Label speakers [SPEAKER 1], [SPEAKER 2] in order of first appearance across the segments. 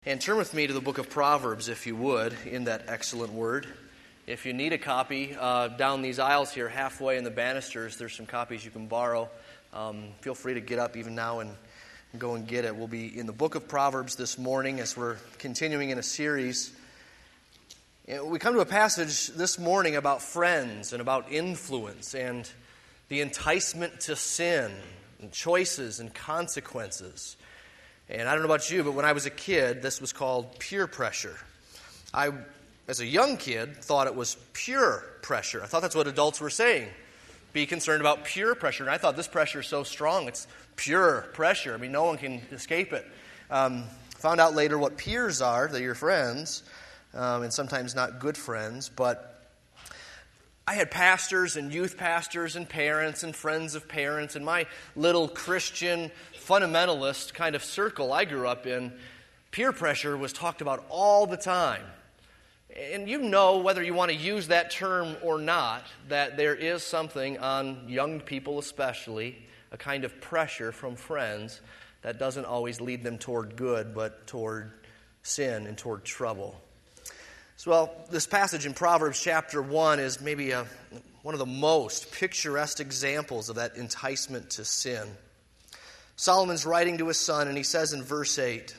[SPEAKER 1] And turn with me to the book of Proverbs, if you would, in that excellent word. If you need a copy, down these aisles here, halfway in the banisters, there's some copies you can borrow. Feel free to get up even now and go and get it. We'll be in the book of Proverbs this morning as we're continuing in a series. We come to a passage this morning about friends and about influence and the enticement to sin and choices and consequences. And I don't know about you, but when I was a kid, this was called peer pressure. I, as a young kid, thought it was pure pressure. I thought that's what adults were saying. Be concerned about pure pressure. And I thought this pressure is so strong, it's pure pressure. I mean, no one can escape it. Found out later what peers are. They're your friends, and sometimes not good friends. But I had pastors and youth pastors and parents and friends of parents, and my little Christian fundamentalist kind of circle I grew up in, peer pressure was talked about all the time. And you know, whether you want to use that term or not, that there is something on young people especially, a kind of pressure from friends that doesn't always lead them toward good, but toward sin and toward trouble. So, well, this passage in Proverbs chapter 1 is maybe one of the most picturesque examples of that enticement to sin. Solomon's writing to his son, and he says in verse 8,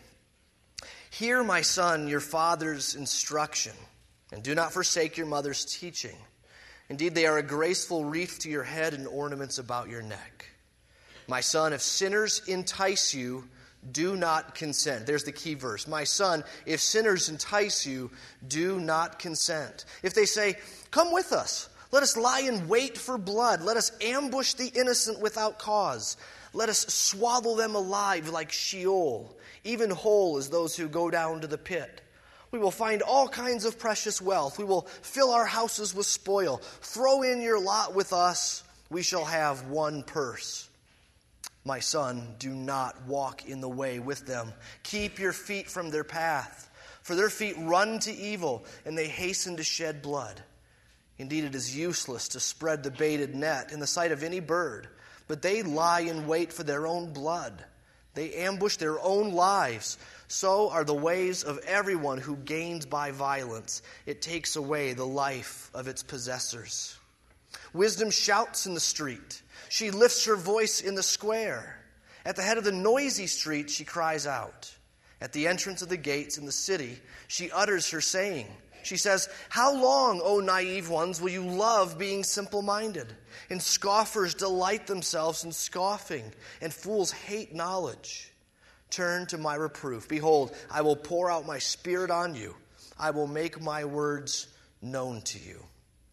[SPEAKER 1] "Hear, my son, your father's instruction, and do not forsake your mother's teaching. Indeed, they are a graceful wreath to your head and ornaments about your neck. My son, if sinners entice you, do not consent." There's the key verse. "My son, if sinners entice you, do not consent. If they say, 'Come with us, let us lie in wait for blood, let us ambush the innocent without cause. Let us swallow them alive like Sheol, even whole as those who go down to the pit. We will find all kinds of precious wealth. We will fill our houses with spoil. Throw in your lot with us. We shall have one purse.' My son, do not walk in the way with them. Keep your feet from their path. For their feet run to evil, and they hasten to shed blood. Indeed, it is useless to spread the baited net in the sight of any bird, but they lie in wait for their own blood. They ambush their own lives. So are the ways of everyone who gains by violence. It takes away the life of its possessors. Wisdom shouts in the street. She lifts her voice in the square. At the head of the noisy street, she cries out. At the entrance of the gates in the city, she utters her saying. She says, 'How long, O naive ones, will you love being simple-minded? And scoffers delight themselves in scoffing, and fools hate knowledge. Turn to my reproof. Behold, I will pour out my spirit on you. I will make my words known to you.'"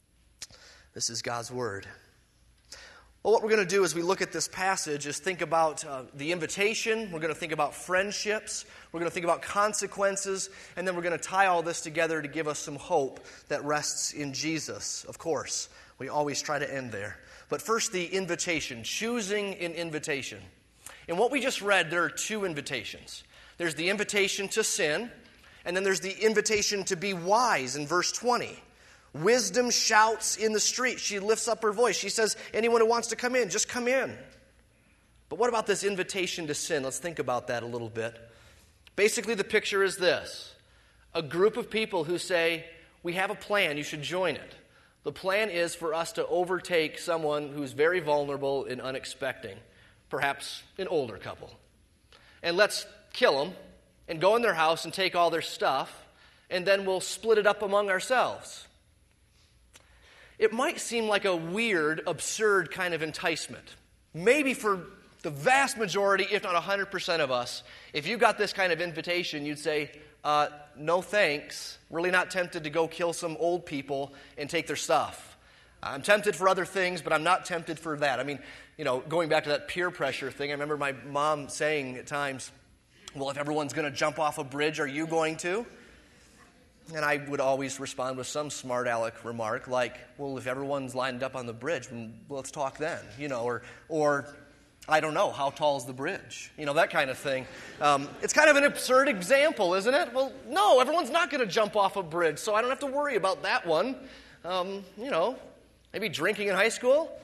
[SPEAKER 1] This is God's word. Well, what we're going to do as we look at this passage is think about the invitation. We're going to think about friendships. We're going to think about consequences. And then we're going to tie all this together to give us some hope that rests in Jesus. Of course, we always try to end there. But first, the invitation, choosing an invitation. In what we just read, there are two invitations. There's the invitation to sin, and then there's the invitation to be wise in verse 20. Wisdom shouts in the street. She lifts up her voice. She says, anyone who wants to come in, just come in. But what about this invitation to sin? Let's think about that a little bit. Basically, the picture is this. A group of people who say, we have a plan, you should join it. The plan is for us to overtake someone who's very vulnerable and unexpecting, perhaps an older couple. And let's kill them and go in their house and take all their stuff, and then we'll split it up among ourselves. It might seem like a weird, absurd kind of enticement. Maybe for the vast majority, if not 100% of us, if you got this kind of invitation, you'd say, no thanks. Really not tempted to go kill some old people and take their stuff. I'm tempted for other things, but I'm not tempted for that. I mean, going back to that peer pressure thing, I remember my mom saying at times, well, if everyone's going to jump off a bridge, are you going to? And I would always respond with some smart aleck remark like, well, if everyone's lined up on the bridge, let's talk then, or I don't know, how tall is the bridge? That kind of thing. It's kind of an absurd example, isn't it? Well, no, everyone's not going to jump off a bridge, so I don't have to worry about that one. Maybe drinking in high school.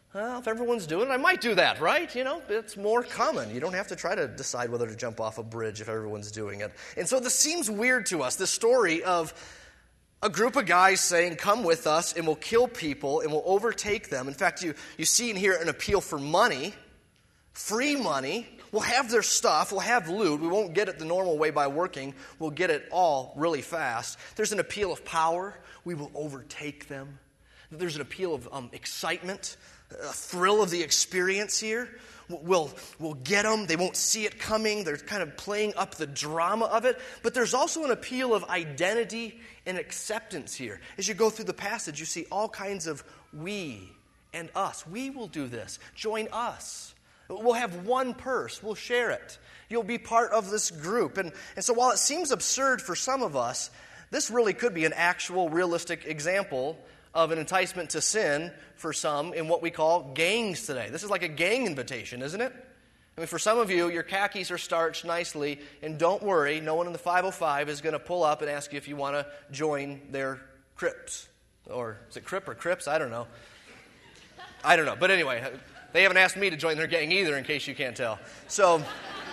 [SPEAKER 1] Well, if everyone's doing it, I might do that, right? It's more common. You don't have to try to decide whether to jump off a bridge if everyone's doing it. And so this seems weird to us, this story of a group of guys saying, come with us and we'll kill people and we'll overtake them. In fact, you see in here an appeal for money, free money. We'll have their stuff. We'll have loot. We won't get it the normal way by working. We'll get it all really fast. There's an appeal of power. We will overtake them. There's an appeal of excitement, a thrill of the experience here. We'll get them. They won't see it coming. They're kind of playing up the drama of it. But there's also an appeal of identity and acceptance here. As you go through the passage, you see all kinds of we and us. We will do this. Join us. We'll have one purse. We'll share it. You'll be part of this group. And so while it seems absurd for some of us, this really could be an actual realistic example of an enticement to sin for some in what we call gangs today. This is like a gang invitation, isn't it? I mean, for some of you, your khakis are starched nicely, and don't worry, no one in the 505 is going to pull up and ask you if you want to join their Crips. Or is it Crip or Crips? I don't know. But anyway, they haven't asked me to join their gang either, in case you can't tell. So,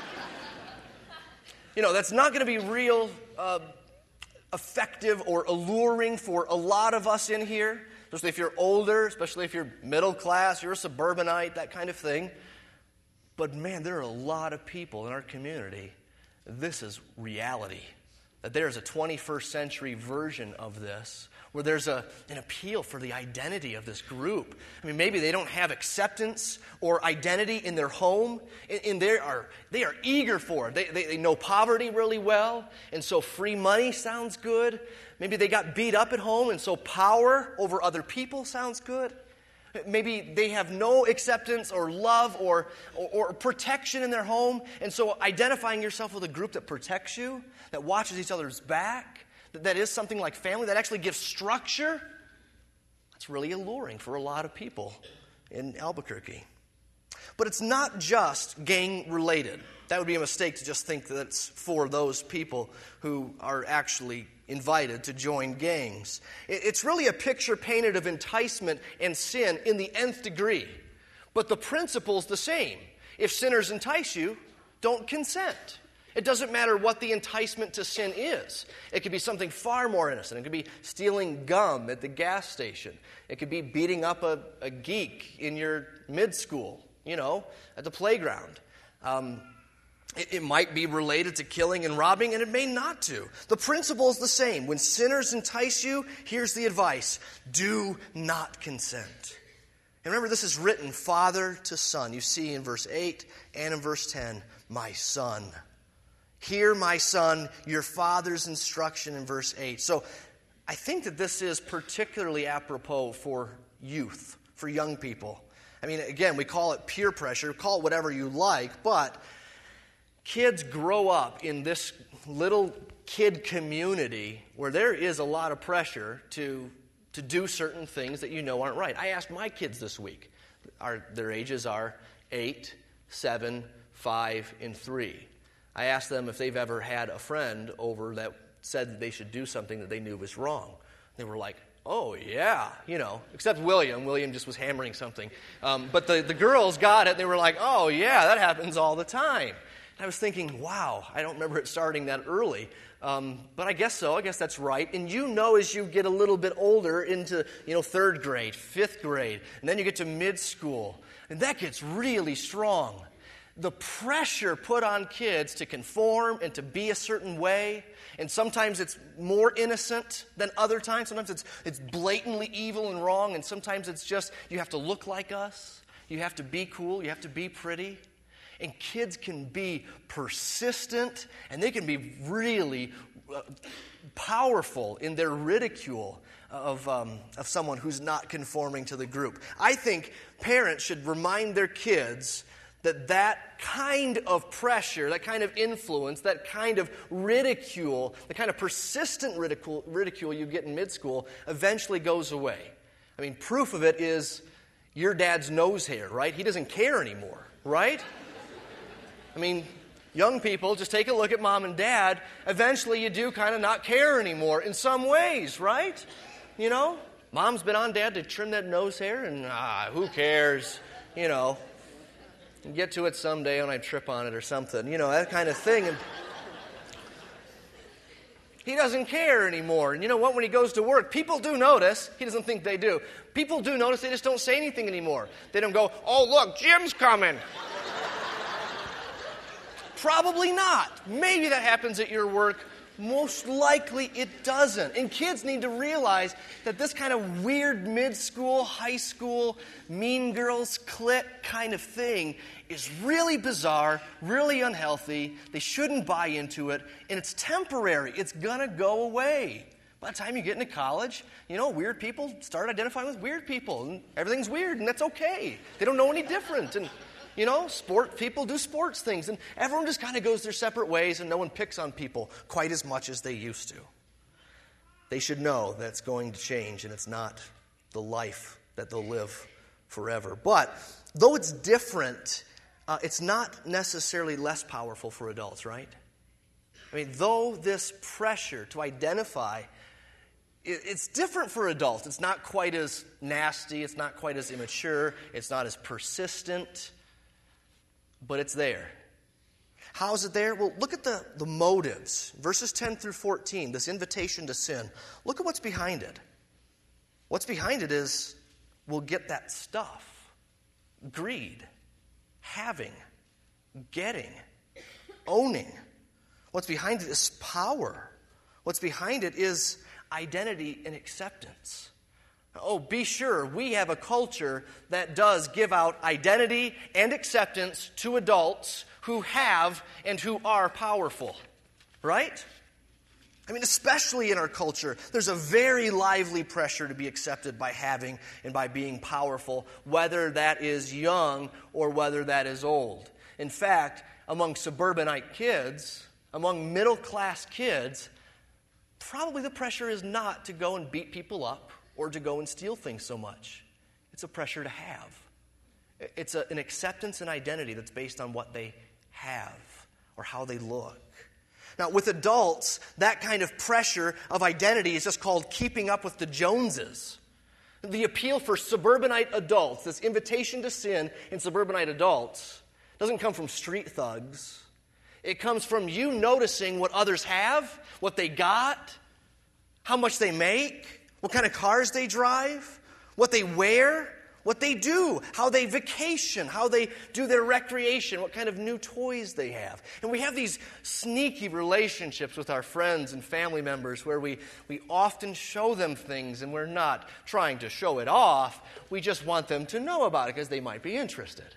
[SPEAKER 1] that's not going to be real effective or alluring for a lot of us in here, especially if you're older, especially if you're middle class, you're a suburbanite, that kind of thing. But man, there are a lot of people in our community, this is reality. That there's a 21st century version of this, where there's an appeal for the identity of this group. I mean, maybe they don't have acceptance or identity in their home, and they are eager for it. They know poverty really well, and so free money sounds good. Maybe they got beat up at home, and so power over other people sounds good. Maybe they have no acceptance or love or protection in their home, and so identifying yourself with a group that protects you, that watches each other's back, that is something like family, that actually gives structure, that's really alluring for a lot of people in Albuquerque. But it's not just gang-related. That would be a mistake to just think that it's for those people who are actually invited to join gangs. It's really a picture painted of enticement and sin in the nth degree. But the principle's the same. If sinners entice you, don't consent. It doesn't matter what the enticement to sin is. It could be something far more innocent. It could be stealing gum at the gas station. It could be beating up a geek in your mid-school, at the playground. It might be related to killing and robbing, and it may not to. The principle is the same. When sinners entice you, here's the advice. Do not consent. And remember, this is written father to son. You see in verse 8 and in verse 10, my son. Hear, my son, your father's instruction in verse 8. So I think that this is particularly apropos for youth, for young people. I mean, again, we call it peer pressure. Call it whatever you like, but kids grow up in this little kid community where there is a lot of pressure to do certain things that aren't right. I asked my kids this week. Their ages are 8, 7, 5, and 3. I asked them if they've ever had a friend over that said that they should do something that they knew was wrong. They were like, oh, yeah, except William. William just was hammering something. But the girls got it. They were like, oh, yeah, that happens all the time. And I was thinking, wow, I don't remember it starting that early. But I guess so. I guess that's right. And as you get a little bit older into, 3rd grade, 5th grade, and then you get to mid-school, and that gets really strong. The pressure put on kids to conform and to be a certain way, and sometimes it's more innocent than other times. Sometimes it's blatantly evil and wrong, and sometimes it's just you have to look like us, you have to be cool, you have to be pretty. And kids can be persistent, and they can be really powerful in their ridicule of someone who's not conforming to the group. I think parents should remind their kids that kind of pressure, that kind of influence, that kind of ridicule, the kind of persistent ridicule you get in mid-school eventually goes away. I mean, proof of it is your dad's nose hair, right? He doesn't care anymore, right? I mean, young people, just take a look at mom and dad. Eventually you do kind of not care anymore in some ways, right? Mom's been on Dad to trim that nose hair, and who cares? Get to it someday when I trip on it or something. That kind of thing. And he doesn't care anymore. And you know what? When he goes to work, people do notice. He doesn't think they do. People do notice. They just don't say anything anymore. They don't go, "Oh, look, Jim's coming." Probably not. Maybe that happens at your work. Most likely it doesn't. And kids need to realize that this kind of weird mid-school, high school, mean girls clique kind of thing is really bizarre, really unhealthy. They shouldn't buy into it. And it's temporary. It's going to go away. By the time you get into college, weird people start identifying with weird people. And everything's weird, and that's okay. They don't know any different. And sport people do sports things, and everyone just kind of goes their separate ways, and no one picks on people quite as much as they used to. They should know that it's going to change, and it's not the life that they'll live forever. But though it's different, it's not necessarily less powerful for adults, right? Though this pressure to identify, it's different for adults. It's not quite as nasty. It's not quite as immature. It's not as persistent. But it's there. How is it there? Well, look at the motives. Verses 10 through 14, this invitation to sin. Look at what's behind it. What's behind it is we'll get that stuff. Greed. Having. Getting. Owning. What's behind it is power. What's behind it is identity and acceptance. Oh, be sure, we have a culture that does give out identity and acceptance to adults who have and who are powerful. Right? Especially in our culture, there's a very lively pressure to be accepted by having and by being powerful, whether that is young or whether that is old. In fact, among suburbanite kids, among middle-class kids, probably the pressure is not to go and beat people up or to go and steal things so much. It's a pressure to have. It's an acceptance and identity that's based on what they have or how they look. Now, with adults, that kind of pressure of identity is just called keeping up with the Joneses. The appeal for suburbanite adults, this invitation to sin in suburbanite adults, doesn't come from street thugs. It comes from you noticing what others have, what they got, how much they make, what kind of cars they drive, what they wear, what they do, how they vacation, how they do their recreation, what kind of new toys they have. And we have these sneaky relationships with our friends and family members where we often show them things and we're not trying to show it off. We just want them to know about it because they might be interested.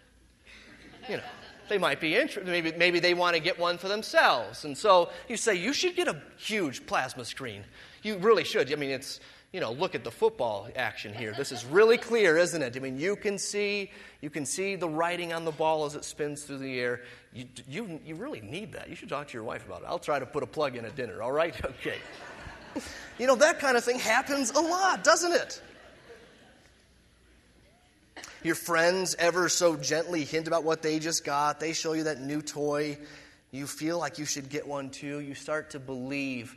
[SPEAKER 1] They might be interested. Maybe they want to get one for themselves. And so you say, you should get a huge plasma screen. You really should. It's... look at the football action here. This is really clear, isn't it? You can see the writing on the ball as it spins through the air. You really need that. You should talk to your wife about it. I'll try to put a plug in at dinner, all right? Okay. That kind of thing happens a lot, doesn't it? Your friends ever so gently hint about what they just got. They show you that new toy. You feel like you should get one too. You start to believe,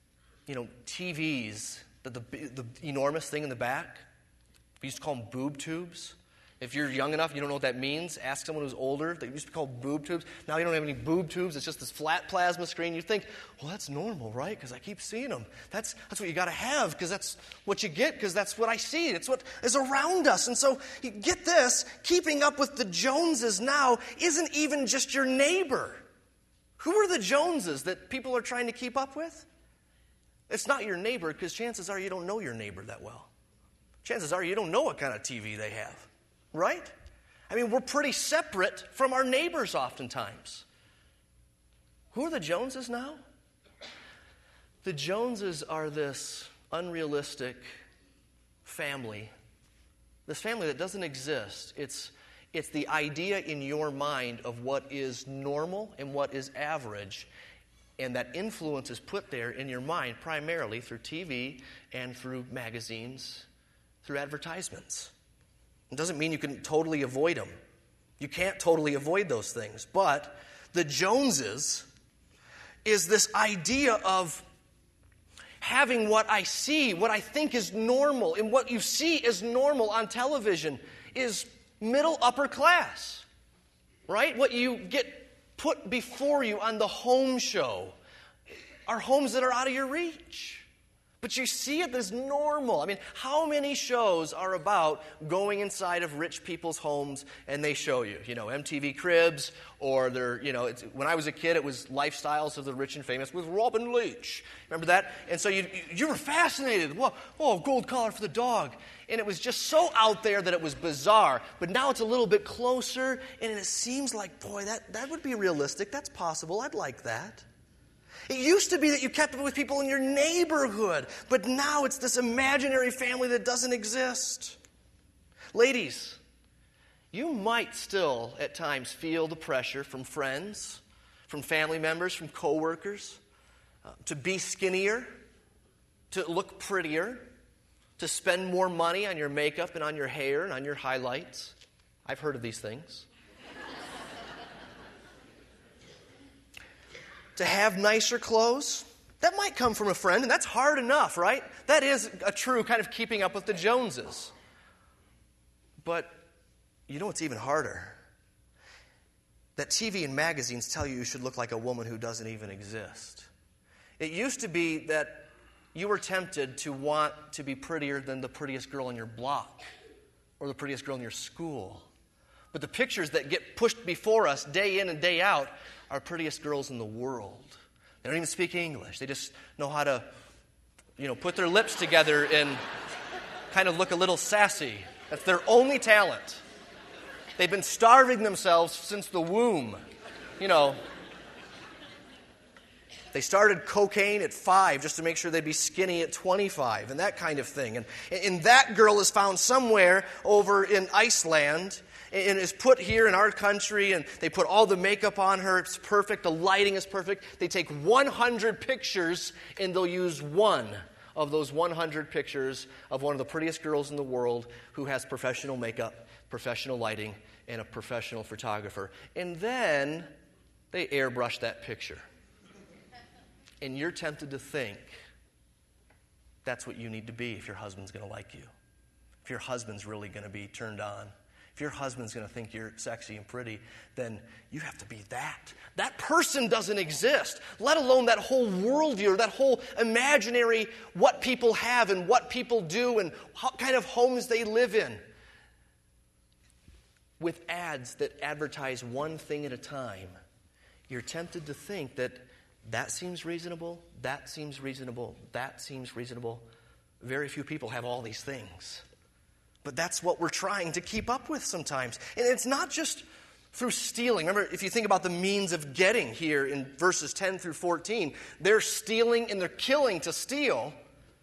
[SPEAKER 1] TVs, the enormous thing in the back. We used to call them boob tubes. If you're young enough, you don't know what that means, ask someone who's older. They used to be called boob tubes. Now you don't have any boob tubes. It's just this flat plasma screen. You think, well, that's normal, right? Because I keep seeing them. That's what you got to have because that's what you get because that's what I see. It's what is around us. And so you get this, keeping up with the Joneses now isn't even just your neighbor. Who are the Joneses that people are trying to keep up with? It's not your neighbor because chances are you don't know your neighbor that well. Chances are you don't know what kind of TV they have. Right? We're pretty separate from our neighbors oftentimes. Who are the Joneses now? The Joneses are this unrealistic family. This family that doesn't exist. It's the idea in your mind of what is normal and what is average. And that influence is put there in your mind primarily through TV and through magazines, through advertisements. It doesn't mean you can totally avoid them. You can't totally avoid those things. But the Joneses is this idea of having what I see, what I think is normal, and what you see as normal on television is middle upper class, right? What you get put before you on the home show are homes that are out of your reach. But you see it as normal. I mean, how many shows are about going inside of rich people's homes and they show you, MTV Cribs, or when I was a kid, it was Lifestyles of the Rich and Famous with Robin Leach. Remember that? And so you were fascinated. Whoa, gold collar for the dog. And it was just so out there that it was bizarre. But now it's a little bit closer, and it seems like, boy, that would be realistic. That's possible. I'd like that. It used to be that you kept up with people in your neighborhood, but now it's this imaginary family that doesn't exist. Ladies, you might still at times feel the pressure from friends, from family members, from coworkers, to be skinnier, to look prettier, to spend more money on your makeup and on your hair and on your highlights. I've heard of these things. To have nicer clothes, that might come from a friend, and that's hard enough, right? That is a true kind of keeping up with the Joneses. But you know what's even harder? That TV and magazines tell you should look like a woman who doesn't even exist. It used to be that you were tempted to want to be prettier than the prettiest girl in your block or the prettiest girl in your school. But the pictures that get pushed before us day in and day out are prettiest girls in the world. They don't even speak English. They just know how to, put their lips together and kind of look a little sassy. That's their only talent. They've been starving themselves since the womb. They started cocaine at 5 just to make sure they'd be skinny at 25 and that kind of thing. And that girl is found somewhere over in Iceland and is put here in our country, and they put all the makeup on her. It's perfect. The lighting is perfect. They take 100 pictures, and they'll use one of those 100 pictures of one of the prettiest girls in the world who has professional makeup, professional lighting, and a professional photographer. And then they airbrush that picture. And you're tempted to think that's what you need to be if your husband's going to like you, if your husband's really going to be turned on. If your husband's going to think you're sexy and pretty, then you have to be that. That person doesn't exist, let alone that whole worldview, or that whole imaginary what people have and what people do and what kind of homes they live in. With ads that advertise one thing at a time, you're tempted to think that seems reasonable, that seems reasonable, that seems reasonable. Very few people have all these things. But that's what we're trying to keep up with sometimes. And it's not just through stealing. Remember, if you think about the means of getting here in verses 10 through 14, they're stealing and they're killing to steal.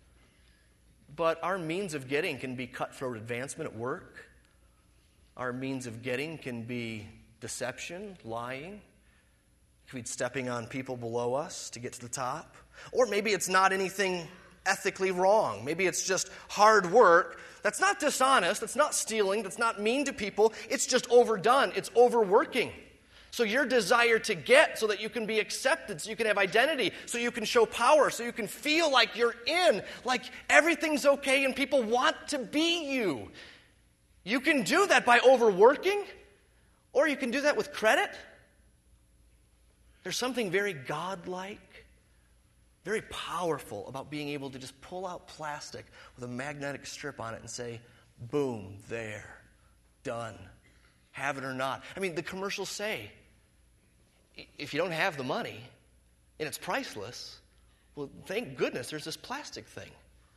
[SPEAKER 1] But our means of getting can be cutthroat advancement at work. Our means of getting can be deception, lying. It could be stepping on people below us to get to the top. Or maybe it's not anything ethically wrong. Maybe it's just hard work. That's not dishonest. That's not stealing. That's not mean to people. It's just overdone. It's overworking. So your desire to get so that you can be accepted, so you can have identity, so you can show power, so you can feel like you're in, like everything's okay and people want to be you. You can do that by overworking, or you can do that with credit. There's something very godlike, very powerful about being able to just pull out plastic with a magnetic strip on it and say, boom, there, done. Have it or not. I mean, the commercials say, if you don't have the money and it's priceless, well, thank goodness there's this plastic thing.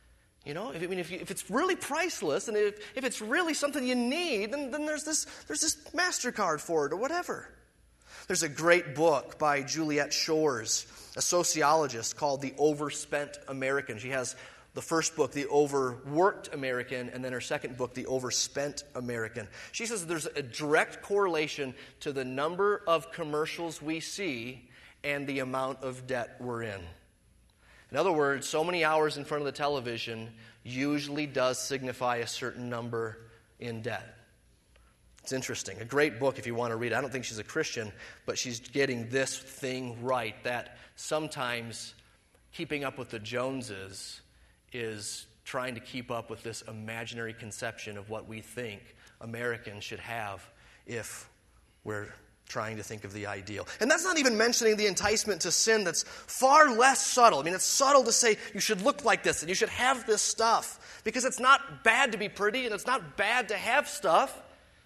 [SPEAKER 1] If it's really priceless and if it's really something you need, then there's this MasterCard for it or whatever. There's a great book by Juliet Shores, a sociologist, called The Overspent American. She has the first book, The Overworked American, and then her second book, The Overspent American. She says there's a direct correlation to the number of commercials we see and the amount of debt we're in. In other words, so many hours in front of the television usually does signify a certain number in debt. It's interesting. A great book if you want to read it. I don't think she's a Christian, but she's getting this thing right, that sometimes keeping up with the Joneses is trying to keep up with this imaginary conception of what we think Americans should have if we're trying to think of the ideal. And that's not even mentioning the enticement to sin that's far less subtle. I mean, it's subtle to say you should look like this and you should have this stuff, because it's not bad to be pretty and it's not bad to have stuff.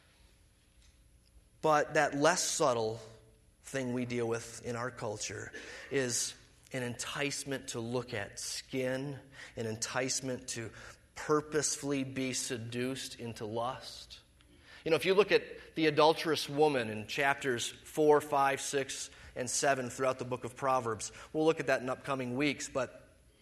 [SPEAKER 1] But that less subtle thing we deal with in our culture is an enticement to look at skin, an enticement to purposefully be seduced into lust. You know, if you look at the adulterous woman in chapters 4, 5, 6, and 7 throughout the book of Proverbs, we'll look at that in upcoming weeks, but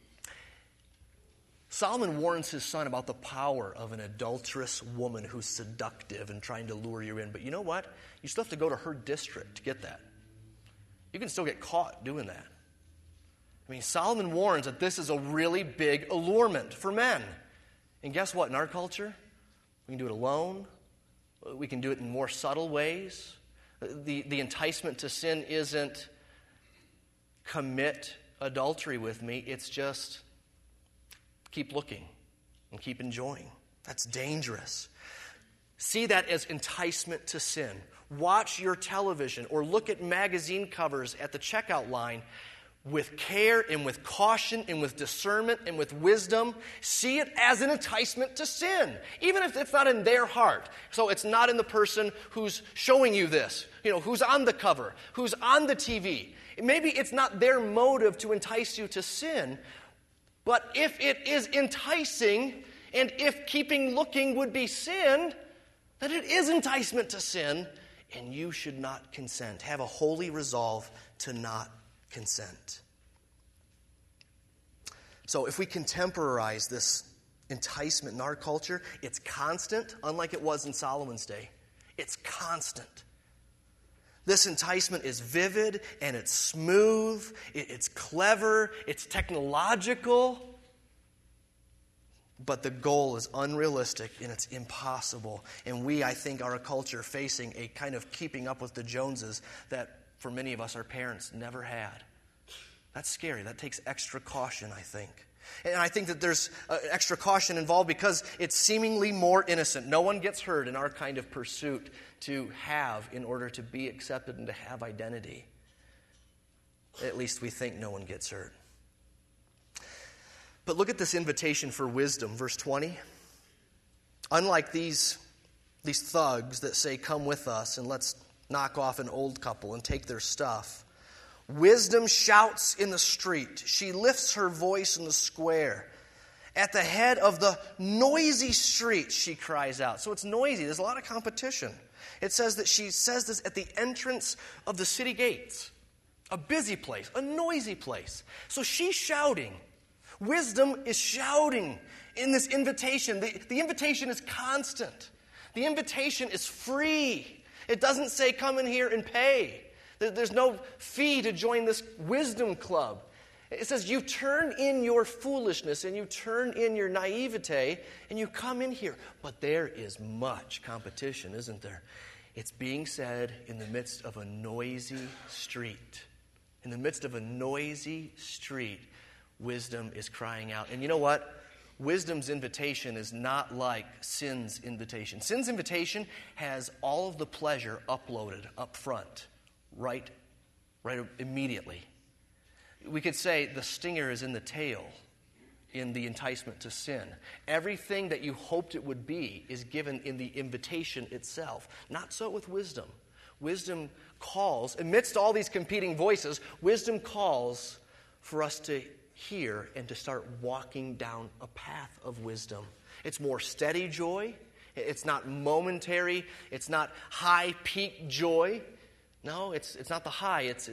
[SPEAKER 1] Solomon warns his son about the power of an adulterous woman who's seductive and trying to lure you in. But you know what? You still have to go to her district to get that. You can still get caught doing that. I mean, Solomon warns that this is a really big allurement for men. And guess what? In our culture, we can do it alone. We can do it in more subtle ways. The enticement to sin isn't commit adultery with me. It's just keep looking and keep enjoying. That's dangerous. See that as enticement to sin. Watch your television or look at magazine covers at the checkout line with care and with caution and with discernment and with wisdom. See it as an enticement to sin, even if it's not in their heart. So it's not in the person who's showing you this, who's on the cover, who's on the TV. Maybe it's not their motive to entice you to sin, but if it is enticing, and if keeping looking would be sin, then it is enticement to sin, and you should not consent. Have a holy resolve to not consent. So if we contemporize this enticement in our culture, it's constant, unlike it was in Solomon's day. It's constant. This enticement is vivid and it's smooth, it's clever, it's technological, but the goal is unrealistic and it's impossible. And we, I think, are a culture facing a kind of keeping up with the Joneses that for many of us, our parents never had. That's scary. That takes extra caution, I think. And I think that there's extra caution involved because it's seemingly more innocent. No one gets hurt in our kind of pursuit to have in order to be accepted and to have identity. At least we think no one gets hurt. But look at this invitation for wisdom, verse 20. Unlike these thugs that say, come with us and let's knock off an old couple and take their stuff, wisdom shouts in the street. She lifts her voice in the square. At the head of the noisy street, she cries out. So it's noisy. There's a lot of competition. It says that she says this at the entrance of the city gates. A busy place, a noisy place. So she's shouting. Wisdom is shouting in this invitation. The invitation is constant. The invitation is free. It doesn't say come in here and pay. There's no fee to join this wisdom club. It says you turn in your foolishness and you turn in your naivete and you come in here. But there is much competition, isn't there? It's being said in the midst of a noisy street. In the midst of a noisy street, wisdom is crying out. And you know what? Wisdom's invitation is not like sin's invitation. Sin's invitation has all of the pleasure uploaded up front, right immediately. We could say the stinger is in the tail in the enticement to sin. Everything that you hoped it would be is given in the invitation itself. Not so with wisdom. Wisdom calls, amidst all these competing voices, wisdom calls for us to hear and to start walking down a path of wisdom. It's more steady joy. It's not momentary. It's not high peak joy. No, it's not the high. It's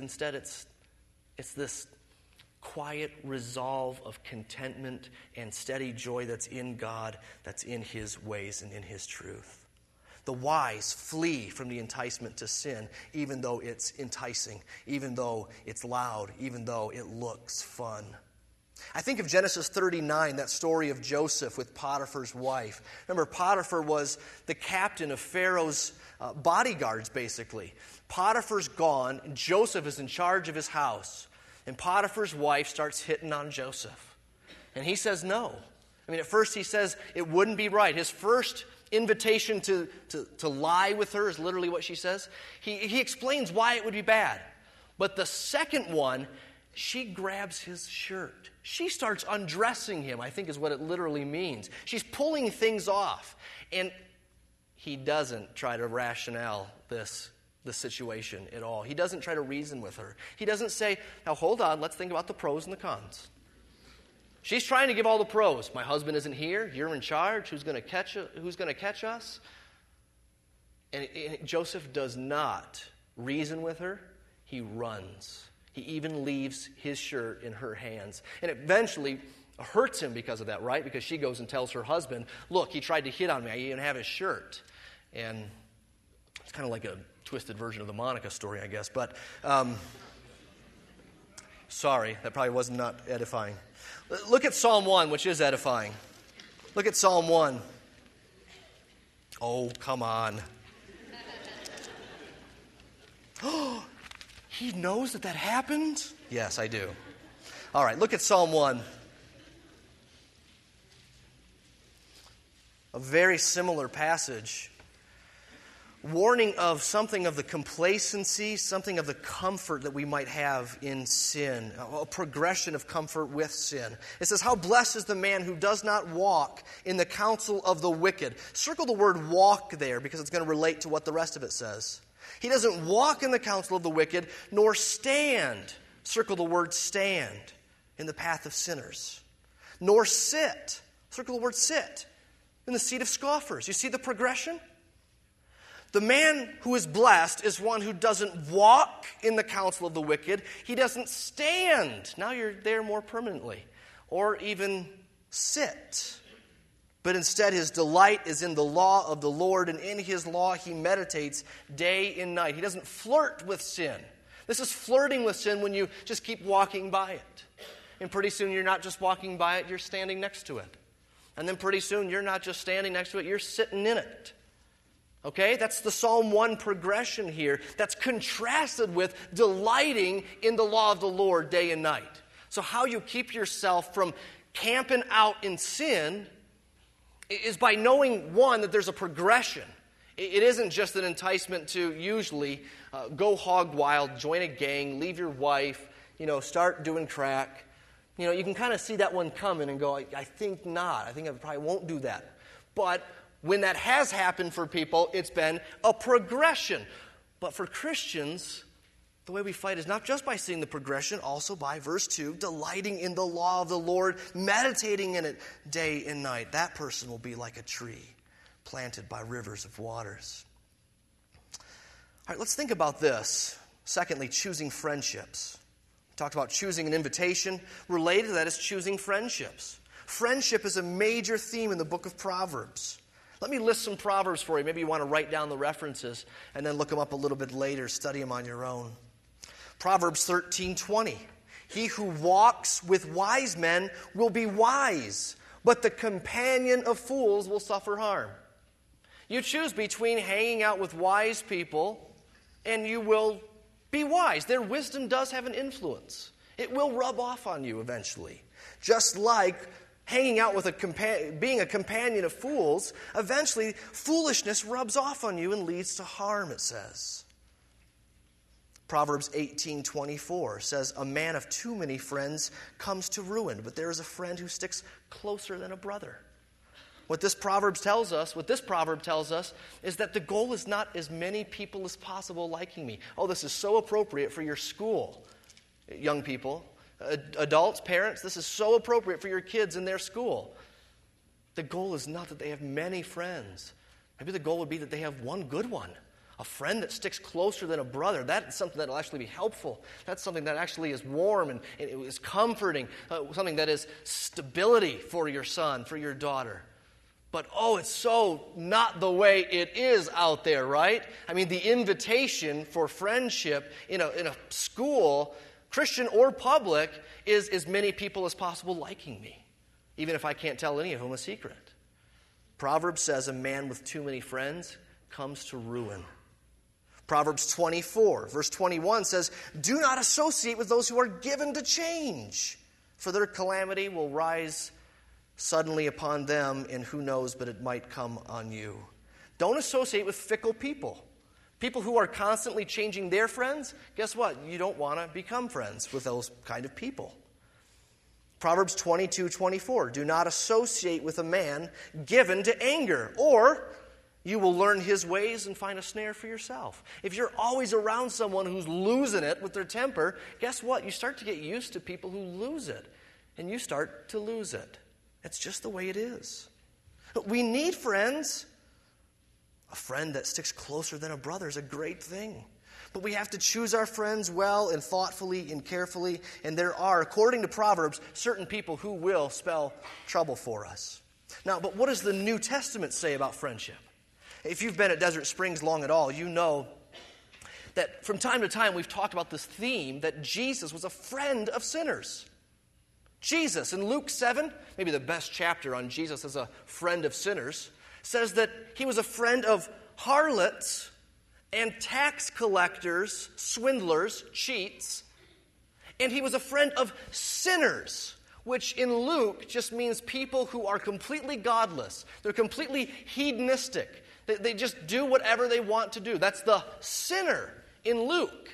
[SPEAKER 1] this quiet resolve of contentment and steady joy that's in God, that's in His ways and in His truth. The wise flee from the enticement to sin, even though it's enticing, even though it's loud, even though it looks fun. I think of Genesis 39, that story of Joseph with Potiphar's wife. Remember, Potiphar was the captain of Pharaoh's bodyguards, basically. Potiphar's gone, and Joseph is in charge of his house. And Potiphar's wife starts hitting on Joseph. And he says no. I mean, at first he says it wouldn't be right. His first invitation to lie with her is literally what she says. He explains why it would be bad. But the second one, she grabs his shirt. She starts undressing him, I think is what it literally means. She's pulling things off. And he doesn't try to rationale the situation at all. He doesn't try to reason with her. He doesn't say, now hold on, let's think about the pros and the cons. She's trying to give all the pros. My husband isn't here. You're in charge. Who's going to catch us? And Joseph does not reason with her. He runs. He even leaves his shirt in her hands. And it eventually hurts him because of that, right? Because she goes and tells her husband, look, he tried to hit on me. I even have his shirt. And it's kind of like a twisted version of the Monica story, I guess. But sorry, that probably was not edifying. Look at Psalm 1, which is edifying. Look at Psalm 1. Oh, come on. Oh, he knows that happened? Yes, I do. All right, look at Psalm 1. A very similar passage. Warning of something of the complacency, something of the comfort that we might have in sin, a progression of comfort with sin. It says, how blessed is the man who does not walk in the counsel of the wicked. Circle the word walk there because it's going to relate to what the rest of it says. He doesn't walk in the counsel of the wicked, nor stand. Circle the word stand in the path of sinners. Nor sit. Circle the word sit in the seat of scoffers. You see the progression? The man who is blessed is one who doesn't walk in the counsel of the wicked. He doesn't stand. Now you're there more permanently. Or even sit. But instead his delight is in the law of the Lord, and in his law he meditates day and night. He doesn't flirt with sin. This is flirting with sin when you just keep walking by it. And pretty soon you're not just walking by it, you're standing next to it. And then pretty soon you're not just standing next to it, you're sitting in it. Okay, that's the Psalm 1 progression here that's contrasted with delighting in the law of the Lord day and night. So how you keep yourself from camping out in sin is by knowing, one, that there's a progression. It isn't just an enticement to usually go hog wild, join a gang, leave your wife, start doing crack. You can kind of see that one coming and go, I think not. I think I probably won't do that. But when that has happened for people, it's been a progression. But for Christians, the way we fight is not just by seeing the progression, also by, verse 2, delighting in the law of the Lord, meditating in it day and night. That person will be like a tree planted by rivers of waters. All right, let's think about this. Secondly, choosing friendships. We talked about choosing an invitation. Related to that is choosing friendships. Friendship is a major theme in the book of Proverbs. Let me list some Proverbs for you. Maybe you want to write down the references and then look them up a little bit later. Study them on your own. Proverbs 13:20. He who walks with wise men will be wise, but the companion of fools will suffer harm. You choose between hanging out with wise people and you will be wise. Their wisdom does have an influence. It will rub off on you eventually. Just like hanging out with being a companion of fools, eventually foolishness rubs off on you and leads to harm, it says. Proverbs 18:24 says, a man of too many friends comes to ruin, but there is a friend who sticks closer than a brother. What this proverb tells us is that the goal is not as many people as possible liking me. Oh, this is so appropriate for your school, young people. Adults, parents, this is so appropriate for your kids in their school. The goal is not that they have many friends. Maybe the goal would be that they have one good one. A friend that sticks closer than a brother. That's something that will actually be helpful. That's something that actually is warm and it is comforting. Something that is stability for your son, for your daughter. But it's so not the way it is out there, right? I mean, the invitation for friendship in a school, Christian or public, is as many people as possible liking me, even if I can't tell any of them a secret. Proverbs says a man with too many friends comes to ruin. Proverbs 24, verse 21 says, "Do not associate with those who are given to change, for their calamity will rise suddenly upon them, and who knows, but it might come on you." Don't associate with fickle people. People who are constantly changing their friends, guess what? You don't want to become friends with those kind of people. Proverbs 22:24, "Do not associate with a man given to anger, or you will learn his ways and find a snare for yourself." If you're always around someone who's losing it with their temper, guess what? You start to get used to people who lose it, and you start to lose it. It's just the way it is. We need friends. A friend that sticks closer than a brother is a great thing. But we have to choose our friends well and thoughtfully and carefully. And there are, according to Proverbs, certain people who will spell trouble for us. Now, but what does the New Testament say about friendship? If you've been at Desert Springs long at all, you know that from time to time we've talked about this theme that Jesus was a friend of sinners. Jesus, in Luke 7, maybe the best chapter on Jesus as a friend of sinners, says that he was a friend of harlots and tax collectors, swindlers, cheats, and he was a friend of sinners, which in Luke just means people who are completely godless. They're completely hedonistic. They just do whatever they want to do. That's the sinner in Luke.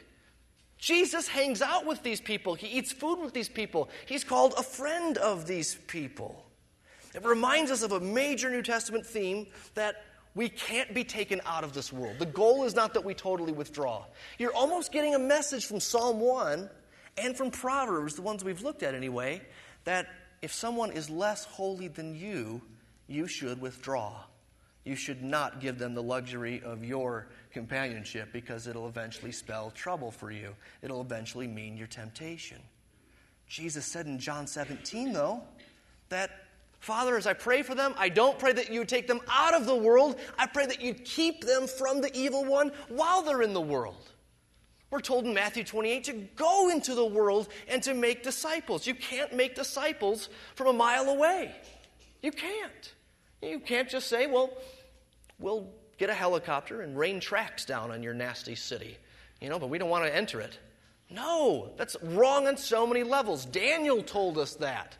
[SPEAKER 1] Jesus hangs out with these people. He eats food with these people. He's called a friend of these people. It reminds us of a major New Testament theme that we can't be taken out of this world. The goal is not that we totally withdraw. You're almost getting a message from Psalm 1 and from Proverbs, the ones we've looked at anyway, that if someone is less holy than you, you should withdraw. You should not give them the luxury of your companionship because it'll eventually spell trouble for you. It'll eventually mean your temptation. Jesus said in John 17, though, that, "Father, as I pray for them, I don't pray that you would take them out of the world. I pray that you'd keep them from the evil one while they're in the world." We're told in Matthew 28 to go into the world and to make disciples. You can't make disciples from a mile away. You can't. You can't just say, well, we'll get a helicopter and rain tracks down on your nasty city, but we don't want to enter it. No, that's wrong on so many levels. Daniel told us that.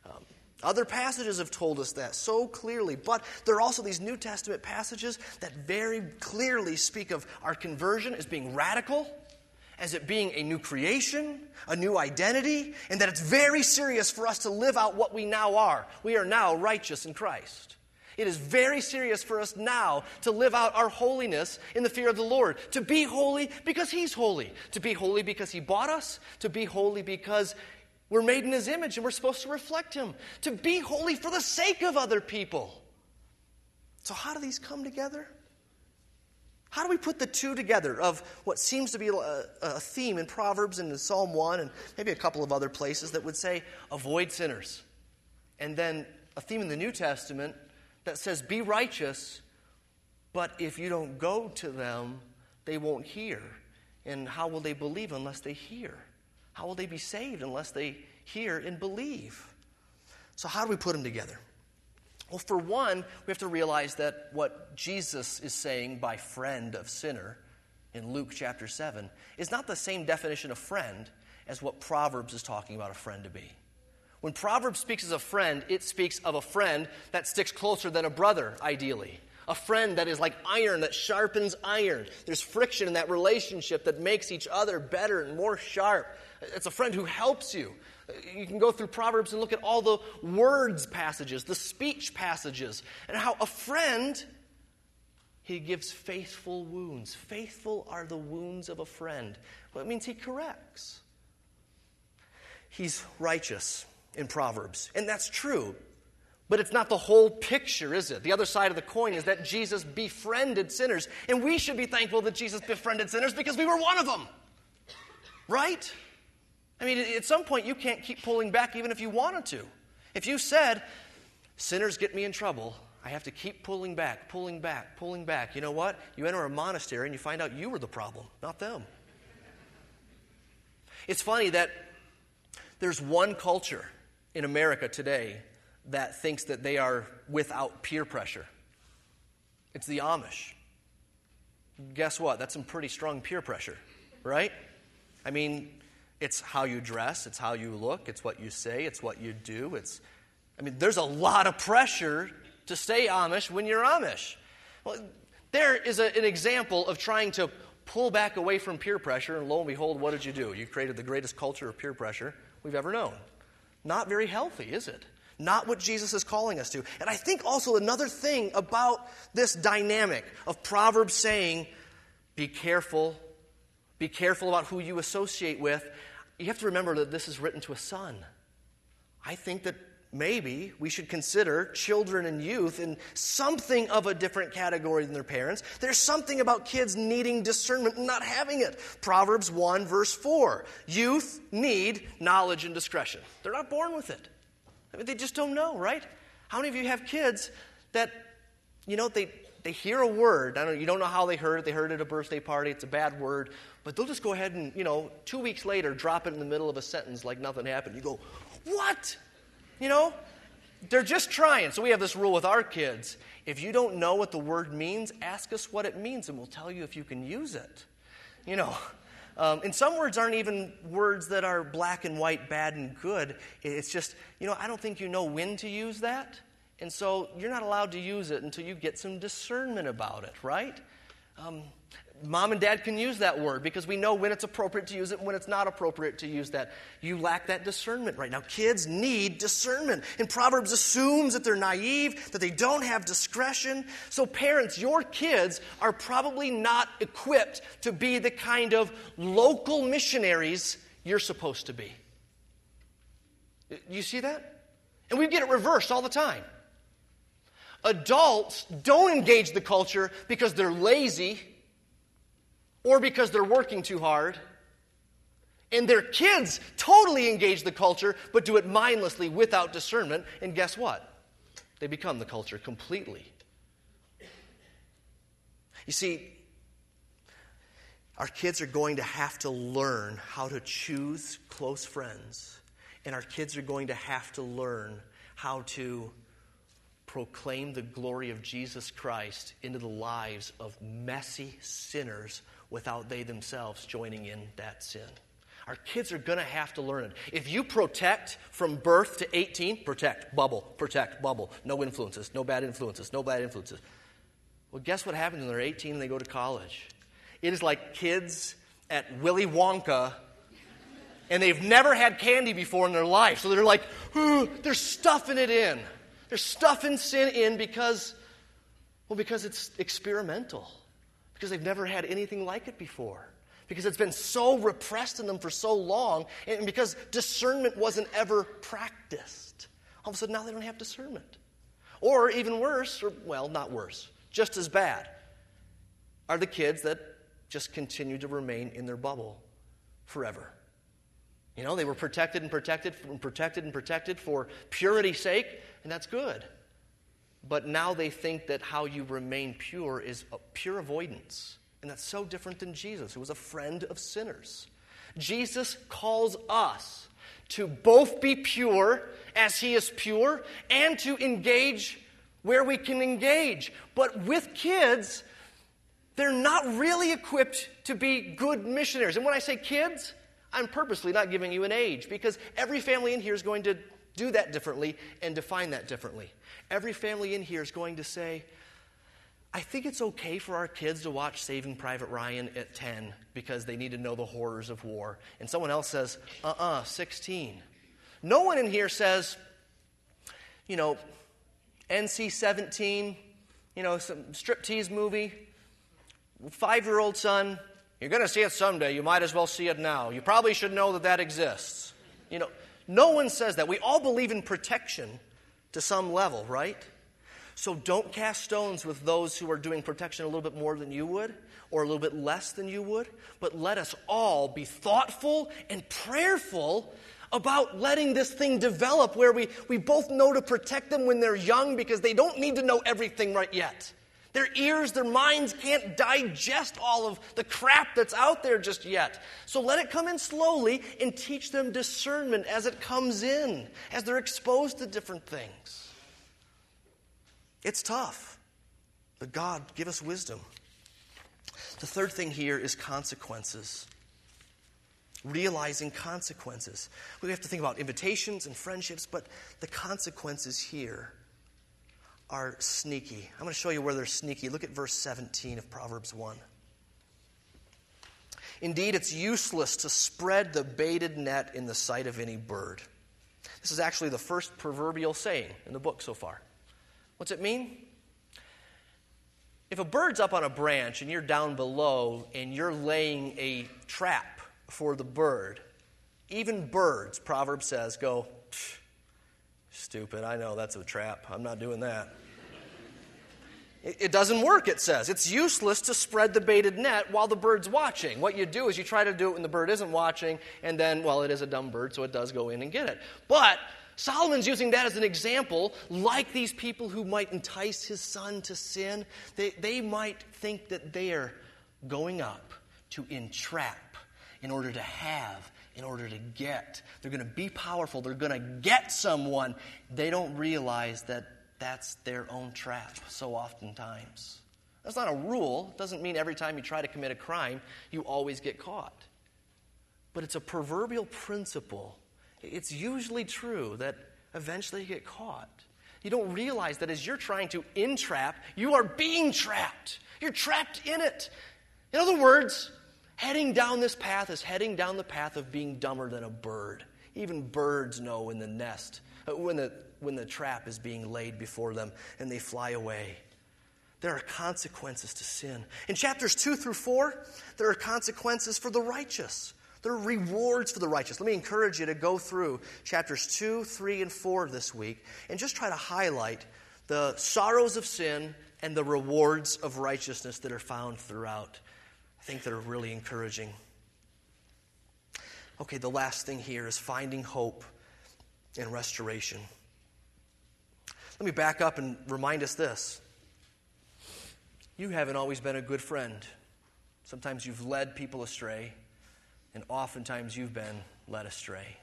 [SPEAKER 1] Other passages have told us that so clearly. But there are also these New Testament passages that very clearly speak of our conversion as being radical, as it being a new creation, a new identity, and that it's very serious for us to live out what we now are. We are now righteous in Christ. It is very serious for us now to live out our holiness in the fear of the Lord. To be holy because He's holy. To be holy because He bought us. To be holy because we're made in His image and we're supposed to reflect Him. To be holy for the sake of other people. So how do these come together? How do we put the two together of what seems to be a theme in Proverbs and in Psalm 1 and maybe a couple of other places that would say, avoid sinners. And then a theme in the New Testament that says, be righteous, but if you don't go to them, they won't hear. And how will they believe unless they hear? How will they be saved unless they hear and believe? So how do we put them together? Well, for one, we have to realize that what Jesus is saying by friend of sinner in Luke chapter 7 is not the same definition of friend as what Proverbs is talking about a friend to be. When Proverbs speaks as a friend, it speaks of a friend that sticks closer than a brother, ideally. A friend that is like iron that sharpens iron. There's friction in that relationship that makes each other better and more sharp. It's a friend who helps you. You can go through Proverbs and look at all the words passages, the speech passages, and how a friend, he gives faithful wounds. Faithful are the wounds of a friend. Well, it means he corrects. He's righteous in Proverbs, and that's true. But it's not the whole picture, is it? The other side of the coin is that Jesus befriended sinners, and we should be thankful that Jesus befriended sinners because we were one of them. Right? I mean, at some point you can't keep pulling back even if you wanted to. If you said, sinners get me in trouble, I have to keep pulling back. You know what? You enter a monastery and you find out you were the problem, not them. It's funny that there's one culture in America today that thinks that they are without peer pressure. It's the Amish. guess what? That's some pretty strong peer pressure, right? I mean, it's how you dress, it's how you look, it's what you say, it's what you do. There's a lot of pressure to stay Amish when you're Amish. Well, there is an example of trying to pull back away from peer pressure, and lo and behold, what did you do? You created the greatest culture of peer pressure we've ever known. Not very healthy, is it? Not what Jesus is calling us to. And I think also another thing about this dynamic of Proverbs saying, be careful about who you associate with. You have to remember that this is written to a son. I think that maybe we should consider children and youth in something of a different category than their parents. There's something about kids needing discernment and not having it. Proverbs 1, verse 4. Youth need knowledge and discretion. They're not born with it. They just don't know, right? How many of you have kids that, they hear a word. You don't know how they heard it. They heard it at a birthday party. It's a bad word. But they'll just go ahead and, 2 weeks later, drop it in the middle of a sentence like nothing happened. You go, what? They're just trying. So we have this rule with our kids. If you don't know what the word means, ask us what it means, and we'll tell you if you can use it. And some words aren't even words that are black and white, bad and good. It's just, I don't think you know when to use that. And so you're not allowed to use it until you get some discernment about it, right? Mom and dad can use that word because we know when it's appropriate to use it and when it's not appropriate to use that. You lack that discernment right now. Kids need discernment. And Proverbs assumes that they're naive, that they don't have discretion. So parents, your kids are probably not equipped to be the kind of local missionaries you're supposed to be. You see that? And we get it reversed all the time. Adults don't engage the culture because they're lazy or because they're working too hard. And their kids totally engage the culture, but do it mindlessly without discernment. And guess what? They become the culture completely. You see, our kids are going to have to learn how to choose close friends. And our kids are going to have to learn how to proclaim the glory of Jesus Christ into the lives of messy sinners without they themselves joining in that sin. Our kids are going to have to learn it. If you protect from birth to 18, protect, bubble, no influences, no bad influences, no bad influences. Well, guess what happens when they're 18 and they go to college? It is like kids at Willy Wonka, and they've never had candy before in their life. So they're like, they're stuffing it in. They're stuffing sin in because it's experimental. Because they've never had anything like it before. Because it's been so repressed in them for so long. And because discernment wasn't ever practiced. All of a sudden now they don't have discernment. Or even worse, not worse, just as bad, are the kids that just continue to remain in their bubble forever. They were protected for purity's sake, and that's good. But now they think that how you remain pure is pure avoidance. And that's so different than Jesus, who was a friend of sinners. Jesus calls us to both be pure as he is pure and to engage where we can engage. But with kids, they're not really equipped to be good missionaries. And when I say kids, I'm purposely not giving you an age, because every family in here is going to do that differently and define that differently. Every family in here is going to say, I think it's okay for our kids to watch Saving Private Ryan at 10 because they need to know the horrors of war. And someone else says, 16. No one in here says, NC-17, some striptease movie, 5-year-old son, you're going to see it someday. You might as well see it now. You probably should know that exists. No one says that. We all believe in protection to some level, right? So don't cast stones with those who are doing protection a little bit more than you would or a little bit less than you would. But let us all be thoughtful and prayerful about letting this thing develop where we both know to protect them when they're young, because they don't need to know everything right yet. Their ears, their minds can't digest all of the crap that's out there just yet. So let it come in slowly and teach them discernment as it comes in, as they're exposed to different things. It's tough, but God, give us wisdom. The third thing here is consequences. Realizing consequences. We have to think about invitations and friendships, but the consequences here are sneaky. I'm going to show you where they're sneaky. Look at verse 17 of Proverbs 1. Indeed, it's useless to spread the baited net in the sight of any bird. This is actually the first proverbial saying in the book so far. What's it mean? If a bird's up on a branch and you're down below and you're laying a trap for the bird, even birds, Proverbs says, go, stupid, I know that's a trap. I'm not doing that. It doesn't work, it says. It's useless to spread the baited net while the bird's watching. What you do is you try to do it when the bird isn't watching, and then, well, it is a dumb bird, so it does go in and get it. But Solomon's using that as an example, like these people who might entice his son to sin. They might think that they are going up to entrap in order to have, in order to get. They're going to be powerful. They're going to get someone. They don't realize that that's their own trap so oftentimes. That's not a rule. It doesn't mean every time you try to commit a crime, you always get caught. But it's a proverbial principle. It's usually true that eventually you get caught. You don't realize that as you're trying to entrap, you are being trapped. You're trapped in it. In other words, heading down this path is heading down the path of being dumber than a bird. Even birds know when the nest, when the trap is being laid before them and they fly away. There are consequences to sin. In chapters 2 through 4, there are consequences for the righteous. There are rewards for the righteous. Let me encourage you to go through chapters 2, 3, and 4 this week and just try to highlight the sorrows of sin and the rewards of righteousness that are found throughout. I think they're really encouraging. Okay, the last thing here is finding hope and restoration. Let me back up and remind us this. You haven't always been a good friend. Sometimes you've led people astray, and oftentimes you've been led astray.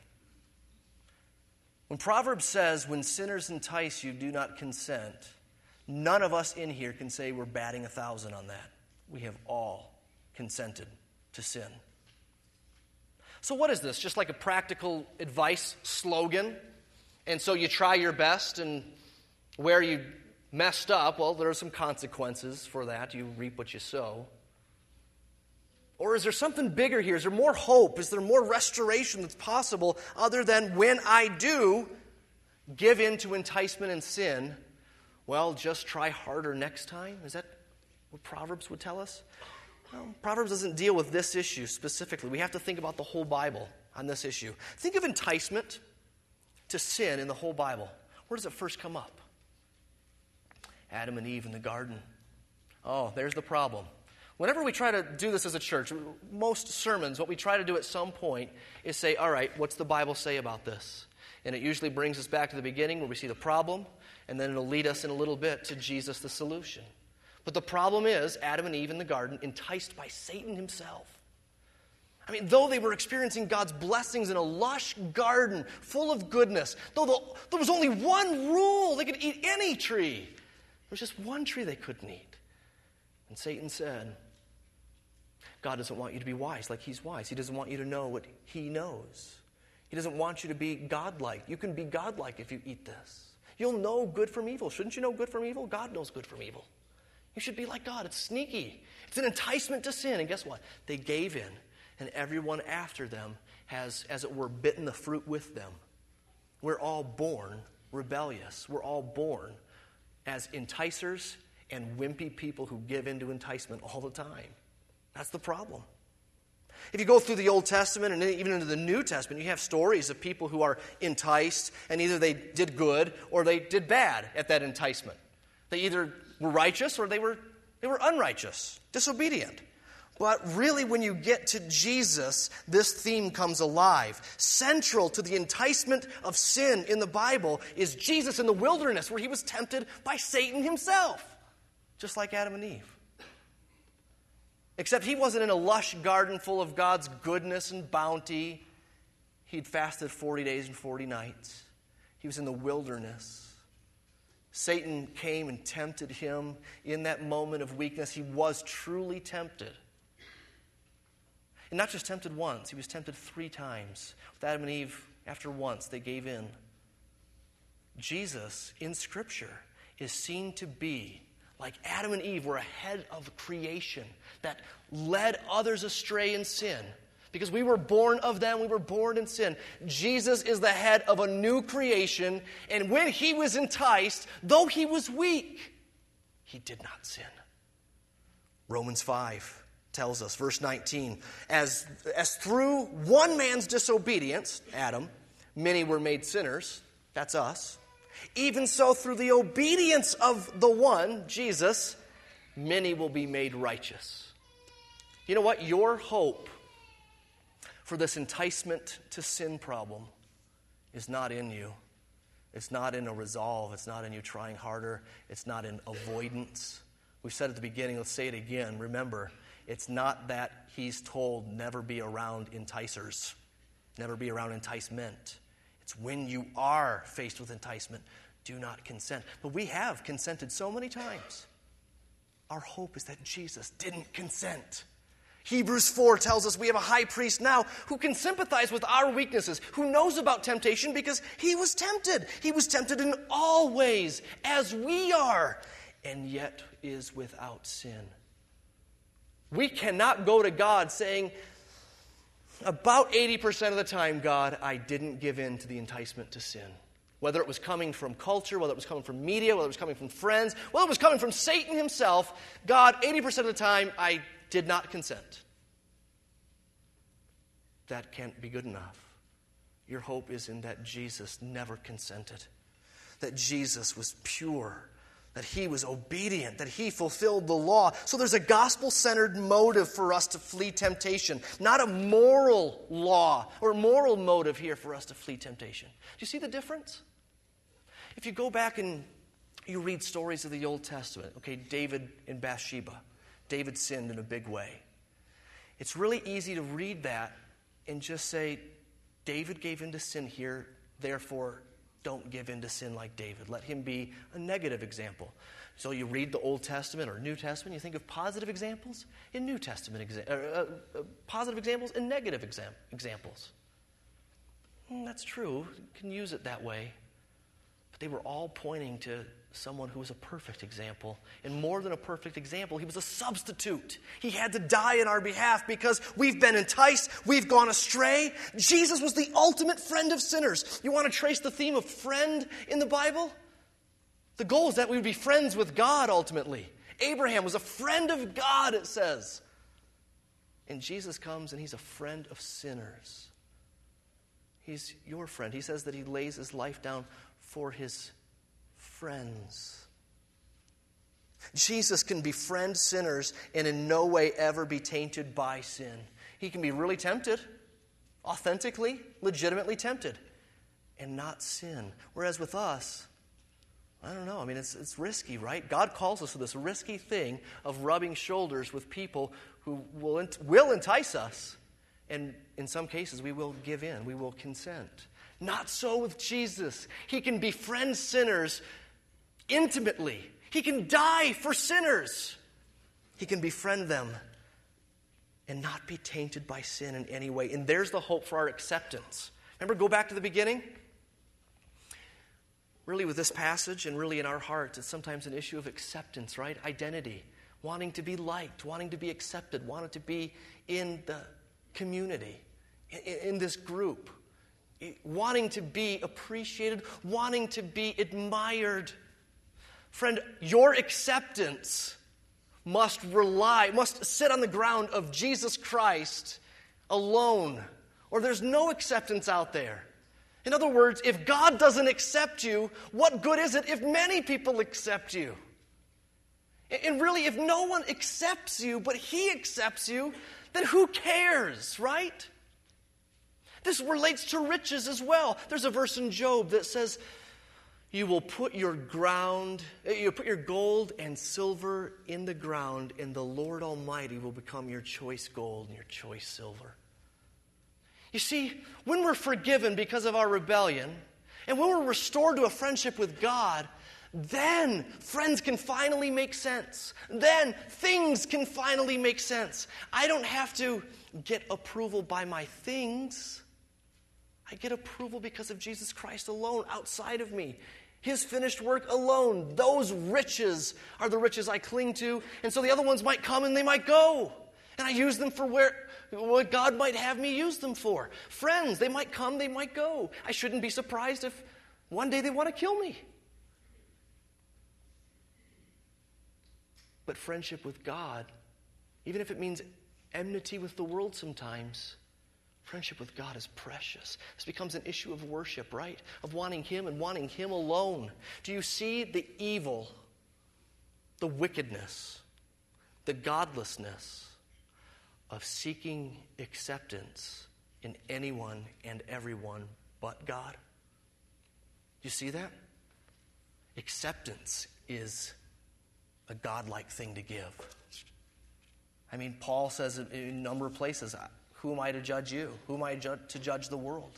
[SPEAKER 1] When Proverbs says, when sinners entice you, do not consent, none of us in here can say we're batting 1,000 on that. We have all consented to sin. So what is this? Just like a practical advice slogan? And so you try your best, and where you messed up, well, there are some consequences for that. You reap what you sow. Or is there something bigger here? Is there more hope? Is there more restoration that's possible other than when I do give in to enticement and sin, well, just try harder next time? Is that what Proverbs would tell us? Well, Proverbs doesn't deal with this issue specifically. We have to think about the whole Bible on this issue. Think of enticement to sin in the whole Bible. Where does it first come up? Adam and Eve in the garden. Oh, there's the problem. Whenever we try to do this as a church, most sermons, what we try to do at some point is say, all right, what's the Bible say about this? And it usually brings us back to the beginning where we see the problem, and then it'll lead us in a little bit to Jesus, the solution. But the problem is Adam and Eve in the garden, enticed by Satan himself. I mean, though they were experiencing God's blessings in a lush garden full of goodness, though there was only one rule, they could eat any tree. There was just one tree they couldn't eat. And Satan said, God doesn't want you to be wise like he's wise. He doesn't want you to know what he knows. He doesn't want you to be godlike. You can be godlike if you eat this. You'll know good from evil. Shouldn't you know good from evil? God knows good from evil. You should be like God. It's sneaky. It's an enticement to sin. And guess what? They gave in. And everyone after them has, as it were, bitten the fruit with them. We're all born rebellious. We're all born as enticers and wimpy people who give in to enticement all the time. That's the problem. If you go through the Old Testament and even into the New Testament, you have stories of people who are enticed, and either they did good or they did bad at that enticement. They either were righteous or they were unrighteous, disobedient. But really, when you get to Jesus, this theme comes alive. Central to the enticement of sin in the Bible is Jesus in the wilderness, where he was tempted by Satan himself, just like Adam and Eve. Except he wasn't in a lush garden full of God's goodness and bounty. He'd fasted 40 days and 40 nights. He was in the wilderness. Satan came and tempted him in that moment of weakness. He was truly tempted. And not just tempted once, he was tempted 3 times. With Adam and Eve, after once, they gave in. Jesus, in Scripture, is seen to be like Adam and Eve were a head of creation that led others astray in sin. Because we were born of them, we were born in sin. Jesus is the head of a new creation, and when he was enticed, though he was weak, he did not sin. Romans 5 tells us, verse 19, as through one man's disobedience, Adam, many were made sinners, that's us, even so through the obedience of the one, Jesus, many will be made righteous. You know what? Your hope for this enticement to sin problem is not in you. It's not in a resolve. It's not in you trying harder. It's not in avoidance. We said at the beginning, let's say it again. Remember, it's not that he's told never be around enticers, never be around enticement. It's when you are faced with enticement, do not consent. But we have consented so many times. Our hope is that Jesus didn't consent. Hebrews 4 tells us we have a high priest now who can sympathize with our weaknesses, who knows about temptation because he was tempted. He was tempted in all ways as we are, and yet is without sin. We cannot go to God saying, about 80% of the time, God, I didn't give in to the enticement to sin. Whether it was coming from culture, whether it was coming from media, whether it was coming from friends, whether it was coming from Satan himself, God, 80% of the time, I did not consent. That can't be good enough. Your hope is in that Jesus never consented, that Jesus was pure, that he was obedient, that he fulfilled the law. So there's a gospel-centered motive for us to flee temptation, not a moral law or moral motive here for us to flee temptation. Do you see the difference? If you go back and you read stories of the Old Testament, okay, David and Bathsheba, David sinned in a big way. It's really easy to read that and just say, David gave in to sin here, therefore don't give in to sin like David. Let him be a negative example. So you read the Old Testament or New Testament, you think of positive examples in New Testament, positive examples and negative examples. That's true. You can use it that way. But they were all pointing to someone who was a perfect example. And more than a perfect example, he was a substitute. He had to die in our behalf because we've been enticed, we've gone astray. Jesus was the ultimate friend of sinners. You want to trace the theme of friend in the Bible? The goal is that we would be friends with God ultimately. Abraham was a friend of God, it says. And Jesus comes and he's a friend of sinners. He's your friend. He says that he lays his life down for his friends. Jesus can befriend sinners and in no way ever be tainted by sin. He can be really tempted, authentically, legitimately tempted, and not sin. Whereas with us, I don't know, I mean, it's risky, right? God calls us to this risky thing of rubbing shoulders with people who will entice us. And in some cases, we will give in, we will consent. Not so with Jesus. He can befriend sinners intimately. He can die for sinners. He can befriend them and not be tainted by sin in any way. And there's the hope for our acceptance. Remember, go back to the beginning? Really with this passage and really in our hearts, it's sometimes an issue of acceptance, right? Identity. Wanting to be liked, wanting to be accepted, wanting to be in the community, in this group. Wanting to be appreciated, wanting to be admired. Friend, your acceptance must sit on the ground of Jesus Christ alone, or there's no acceptance out there. In other words, if God doesn't accept you, what good is it if many people accept you? And really, if no one accepts you, but he accepts you, then who cares, right? This relates to riches as well. There's a verse in Job that says, you will put your gold and silver in the ground, and the Lord Almighty will become your choice gold and your choice silver. You see, when we're forgiven because of our rebellion, and when we're restored to a friendship with God, then friends can finally make sense. Then things can finally make sense. I don't have to get approval by my things. I get approval because of Jesus Christ alone, outside of me. His finished work alone. Those riches are the riches I cling to. And so the other ones might come and they might go. And I use them for what God might have me use them for. Friends, they might come, they might go. I shouldn't be surprised if one day they want to kill me. But friendship with God, even if it means enmity with the world sometimes, friendship with God is precious. This becomes an issue of worship, right? Of wanting Him and wanting Him alone. Do you see the evil, the wickedness, the godlessness of seeking acceptance in anyone and everyone but God? You see that? Acceptance is a godlike thing to give. I mean, Paul says in a number of places, who am I to judge you? Who am I to judge the world?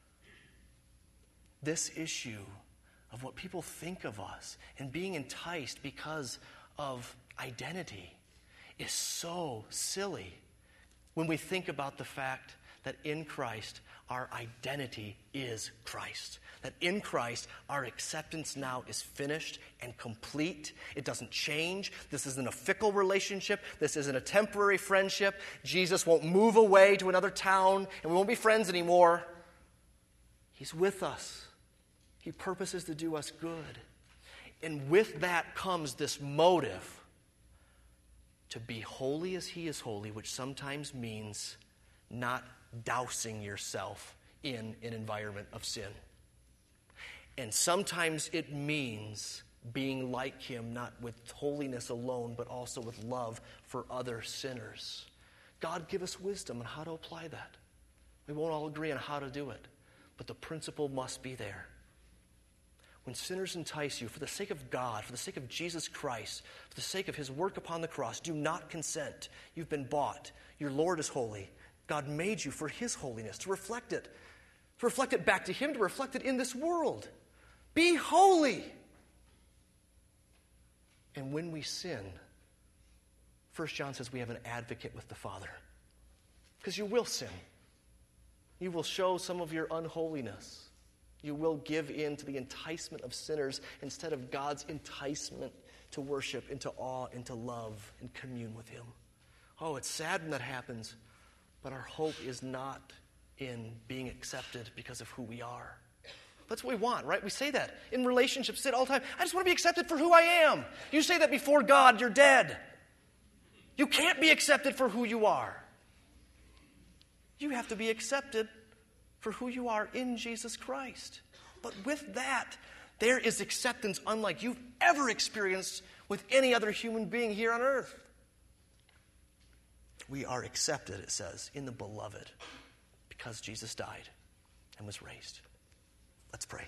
[SPEAKER 1] This issue of what people think of us and being enticed because of identity is so silly when we think about the fact that in Christ, our identity is Christ. That in Christ, our acceptance now is finished and complete. It doesn't change. This isn't a fickle relationship. This isn't a temporary friendship. Jesus won't move away to another town and we won't be friends anymore. He's with us. He purposes to do us good. And with that comes this motive to be holy as He is holy, which sometimes means not dousing yourself in an environment of sin. And sometimes it means being like Him, not with holiness alone, but also with love for other sinners. God, give us wisdom on how to apply that. We won't all agree on how to do it, but the principle must be there. When sinners entice you, for the sake of God, for the sake of Jesus Christ, for the sake of His work upon the cross, do not consent. You've been bought. Your Lord is holy. God made you for His holiness, to reflect it back to Him, to reflect it in this world. Be holy. And when we sin, 1 John says we have an advocate with the Father. Because you will sin. You will show some of your unholiness. You will give in to the enticement of sinners instead of God's enticement to worship, into awe, into love, and commune with Him. Oh, it's sad when that happens. But our hope is not in being accepted because of who we are. That's what we want, right? We say that in relationships, say it all the time. I just want to be accepted for who I am. You say that before God, you're dead. You can't be accepted for who you are. You have to be accepted for who you are in Jesus Christ. But with that, there is acceptance unlike you've ever experienced with any other human being here on earth. We are accepted, it says, in the beloved because Jesus died and was raised. Let's pray.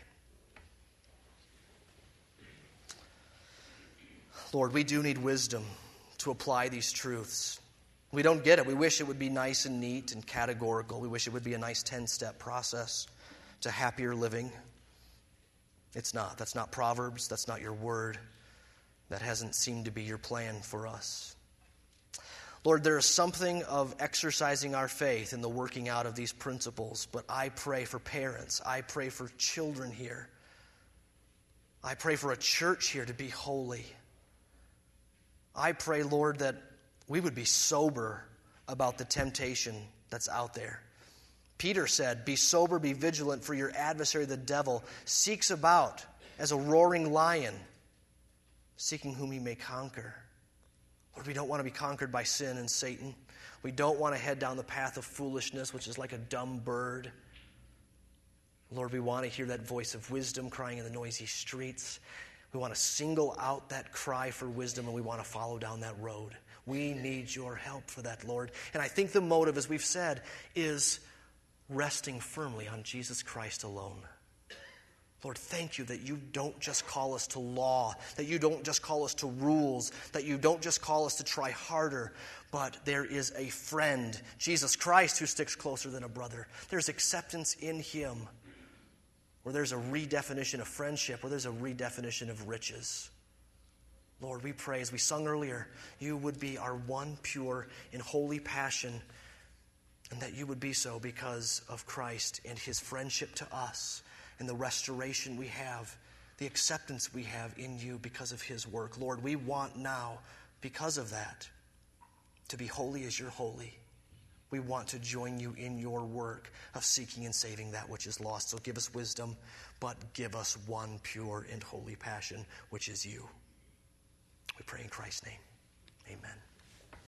[SPEAKER 1] Lord, we do need wisdom to apply these truths. We don't get it. We wish it would be nice and neat and categorical. We wish it would be a nice 10-step process to happier living. It's not. That's not Proverbs. That's not your word. That hasn't seemed to be your plan for us. Lord, there is something of exercising our faith in the working out of these principles, but I pray for parents. I pray for children here. I pray for a church here to be holy. I pray, Lord, that we would be sober about the temptation that's out there. Peter said, be sober, be vigilant, for your adversary, the devil, seeks about as a roaring lion, seeking whom he may conquer. Lord, we don't want to be conquered by sin and Satan. We don't want to head down the path of foolishness, which is like a dumb bird. Lord, we want to hear that voice of wisdom crying in the noisy streets. We want to single out that cry for wisdom, and we want to follow down that road. We need your help for that, Lord. And I think the motive, as we've said, is resting firmly on Jesus Christ alone. Lord, thank you that you don't just call us to law, that you don't just call us to rules, that you don't just call us to try harder, but there is a friend, Jesus Christ, who sticks closer than a brother. There's acceptance in Him. where there's a redefinition of friendship, where there's a redefinition of riches. Lord, we pray, as we sung earlier, you would be our one pure and holy passion, and that you would be so because of Christ and his friendship to us and the restoration we have, the acceptance we have in you because of his work. Lord, we want now, because of that, to be holy as you're holy. We want to join you in your work of seeking and saving that which is lost. So give us wisdom, but give us one pure and holy passion, which is you. We pray in Christ's name. Amen.